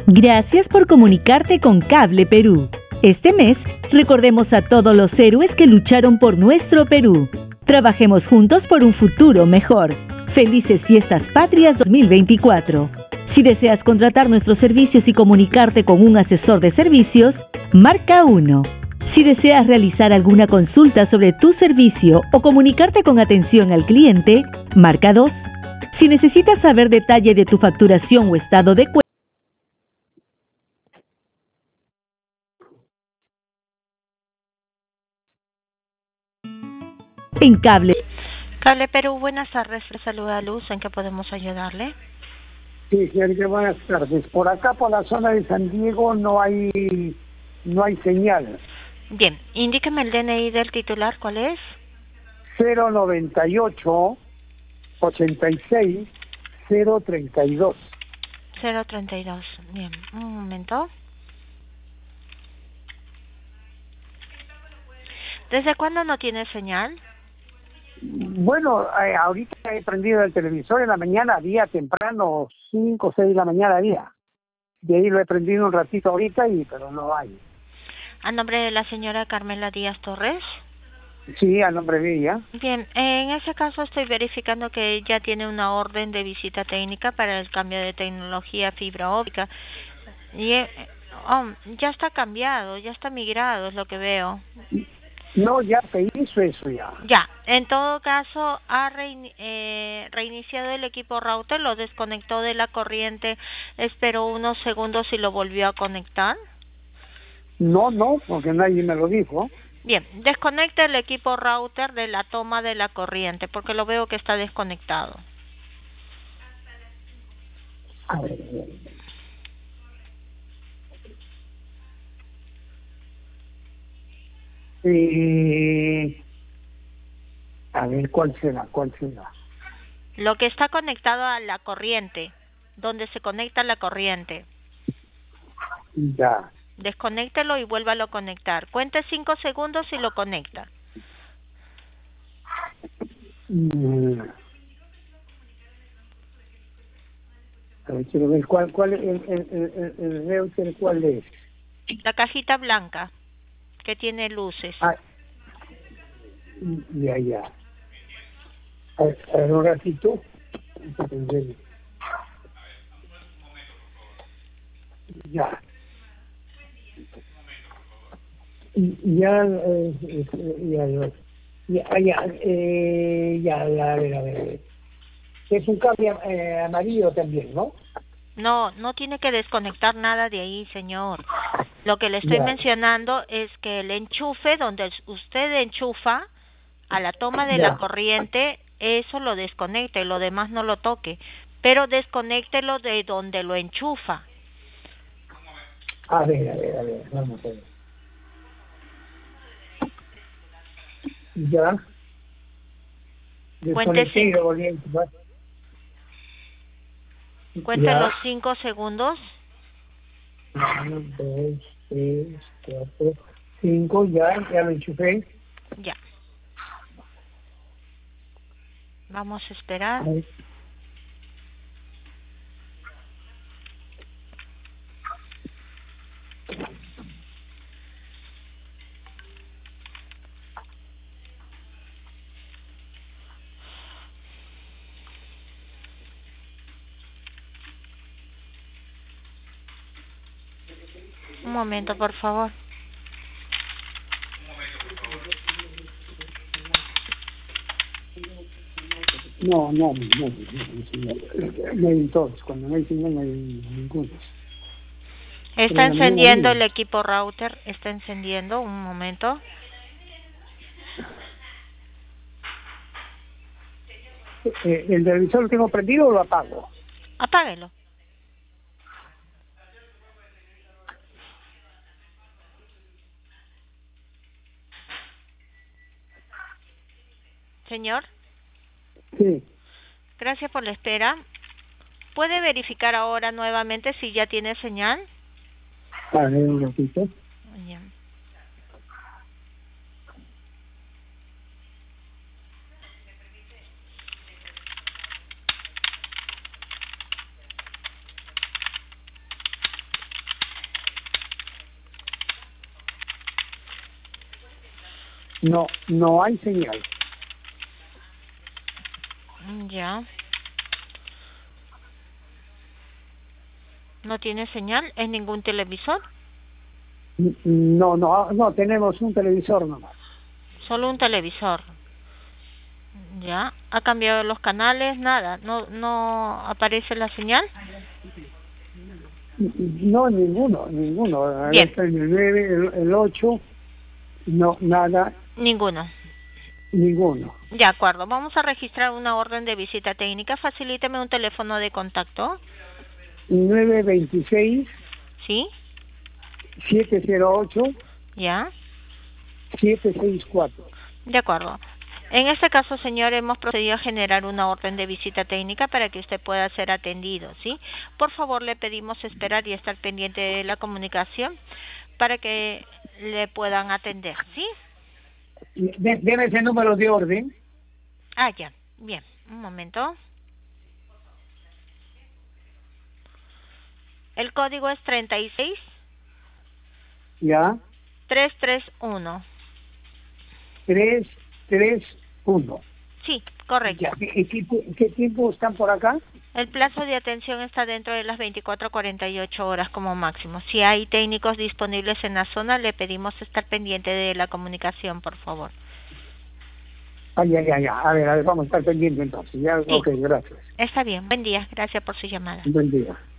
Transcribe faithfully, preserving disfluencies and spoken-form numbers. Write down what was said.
Gracias por comunicarte con Cable Perú. Este mes, recordemos a todos los héroes que lucharon por nuestro Perú. Trabajemos juntos por un futuro mejor. Felices Fiestas Patrias dos mil veinticuatro. Si deseas contratar nuestros servicios y comunicarte con un asesor de servicios, marca uno. Si deseas realizar alguna consulta sobre tu servicio o comunicarte con atención al cliente, marca dos. Si necesitas saber detalle de tu facturación o estado de cuenta, en Cable. Cable Perú, buenas tardes. Le saluda Luz. ¿En qué podemos ayudarle? Sí, señorita, buenas tardes. Por acá, por la zona de San Diego, no hay no hay señal. Bien, indíqueme el D N I del titular. ¿Cuál es? cero noventa y ocho, ochenta y seis, cero treinta y dos. cero treinta y dos. Bien, un momento. ¿Desde cuándo no tiene señal? Bueno, eh, ahorita he prendido el televisor en la mañana, había temprano, cinco o seis de la mañana había. De ahí lo he prendido un ratito ahorita, y pero no hay. ¿A nombre de la señora Carmela Díaz Torres? Sí, a nombre de ella. Bien, en ese caso estoy verificando que ella tiene una orden de visita técnica para el cambio de tecnología fibra óptica. Y eh, oh, ya está cambiado, ya está migrado, es lo que veo. No, ya se hizo eso ya. Ya, en todo caso, ha rein, eh, reiniciado el equipo router, lo desconectó de la corriente, esperó unos segundos y lo volvió a conectar. No, no, porque nadie me lo dijo. Bien, desconecte el equipo router de la toma de la corriente, porque lo veo que está desconectado. A ver, a ver. Eh, a ver, ¿cuál será? ¿Cuál será? Lo que está conectado a la corriente, donde se conecta la corriente. Ya. Desconéctelo y vuélvalo a conectar. Cuente cinco segundos y lo conecta. Mm. A ver, quiero ver cuál, cuál el, el, el, el router, ¿cuál es? La cajita blanca, que tiene luces. Ah, ya, ya. A ver, a ver, un ratito. Ya. Y ya, eh, eh, ya, ya, ya, ya, eh, ya, a ver, a ver, a ver. Es un cable eh, amarillo también, ¿no? No, no tiene que desconectar nada de ahí, señor. Lo que le estoy Ya. mencionando es que el enchufe donde usted enchufa a la toma de la Ya. corriente, eso lo desconecte, lo demás no lo toque, pero desconéctelo de donde lo enchufa. A ver, a ver, a ver, vamos a ver. Ya. Cuente Desconecté y cinco, lo volví a enchufar. cuente Ya. los cinco segundos. Uno, dos, tres, cuatro, cinco, ya, ya lo enchufé. Ya. Vamos a esperar. Ahí. Un momento, por favor. No, no, no, no, no, no, no hay todos, cuando no hay señal no hay ninguno. Pero Está en la mañana encendiendo el había. equipo router, está encendiendo, un momento. Eh, ¿El televisor lo tengo prendido o lo apago? Apáguelo. Señor, Sí. gracias por la espera. ¿Puede verificar ahora nuevamente si ya tiene señal? A ver, un ratito. Ya. No, no hay señal. Ya. ¿No tiene señal en ningún televisor? No, no, no, tenemos un televisor nomás. Solo un televisor. Ya. ¿Ha cambiado los canales? Nada. ¿No, no aparece la señal? No, ninguno, ninguno. Bien. El nueve, el, el ocho, no, nada. Ninguno. Ninguno. De acuerdo. Vamos a registrar una orden de visita técnica. Facilíteme un teléfono de contacto. nueve veintiséis. ¿Sí? siete cero ocho. Ya. siete seis cuatro. De acuerdo. En este caso, señor, hemos procedido a generar una orden de visita técnica para que usted pueda ser atendido, ¿sí? Por favor, le pedimos esperar y estar pendiente de la comunicación para que le puedan atender, ¿sí? Deme ese número de orden. Ah, ya. Bien. Un momento. El código es treinta y seis. Ya. trescientos treinta y uno. tres tres uno. Sí, correcto. Ya. ¿Y qué, qué tiempo están por acá? El plazo de atención está dentro de las veinticuatro a cuarenta y ocho horas como máximo. Si hay técnicos disponibles en la zona, le pedimos estar pendiente de la comunicación, por favor. Ay, ay, ay, a ver, a ver, vamos a estar pendientes entonces. Ya, Sí. Ok, gracias. Está bien. Buen día. Gracias por su llamada. Buen día.